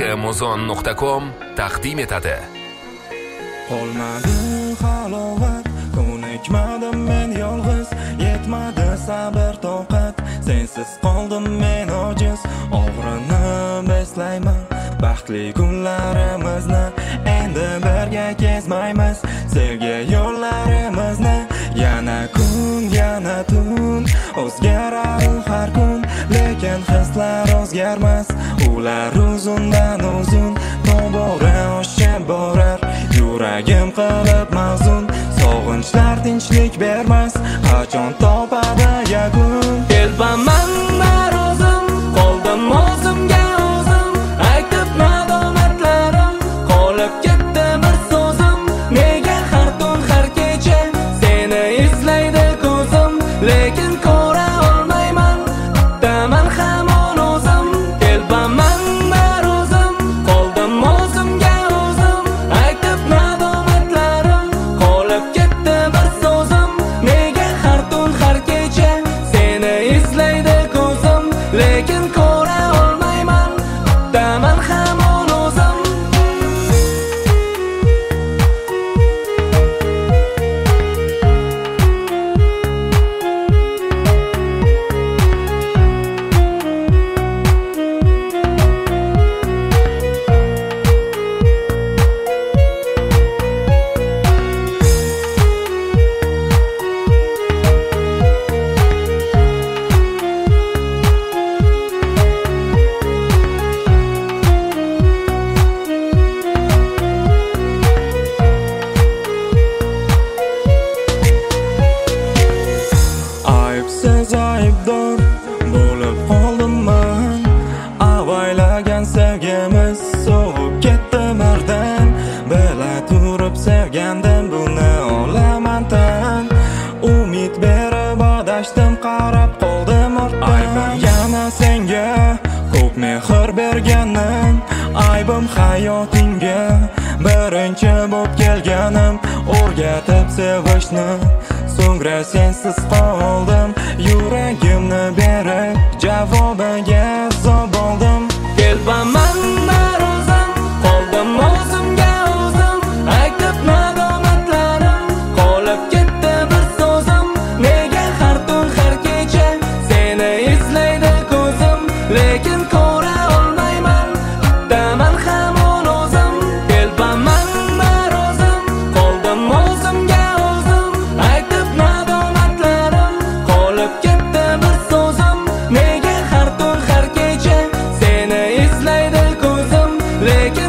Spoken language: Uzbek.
Amazon.com taqdim etadi. Qolmadi halovat, ko'nikmadim men yolg'iz, yetmadi sabr toqat, sensiz qoldim men ojiz, og'rinib eslayman baxtli kunlarimizni, endi birga kezmaymiz sevgi yo'llarimizni, yana kun, yana tun, o'zgarar har kun, lekin hislar o'zgarmas, ular uzundan uzun, tobora oshib borar, yuragim qilib mahzun, sog'inchlar tinchlik bermas, qachon topadi yakun. Kelbaman men o'zim, qoldim o'zimga o'zim, aytib nadomatlarim, qolib ketdi bir so'zim, nega har tun har kecha seni izlaydi ko'zim, lekin ko'ra olmayman, daman hamon o'zim. Kelbaman men o'zim, qoldim o'zimga o'zim, aytib nadomatlarim, qolib ketdi bir so'zim, nega har tun har kecha seni izlaydi ko'zim, lekin ko'ra olmayman, daman hamon o'zim. Aybsiz aybdor bo'lib qoldim men, avaylagan sevgimiz so'g'ib ketdi birdan, bila turib sevgandim buni olaman tan, umid berib adashdim, qarab qoldim ortdan. Aybim yana senga ko'p mehr berganim, aybim hayotingga birinchi bo'lib kelganim, o'rgatib sevishni, so'ngra sensiz qoldim, yuragimni berib javobiga azob oldim. Kelbaman men o'zim, qoldim o'zimga o'zim, aytib nadomatlarim, qolib ketdi bir so'zim, nega har tun har kecha seni izlaydi ko'zim, lekin ko'ra olmayman, daman hamon o'zim. Kelbaman men o'zim, qoldim o'zimga o'zim, aytib nadomatlarim, qolib ketdi bir so'zim, nega har tun har kecha seni izlaydi ko'zim, lekin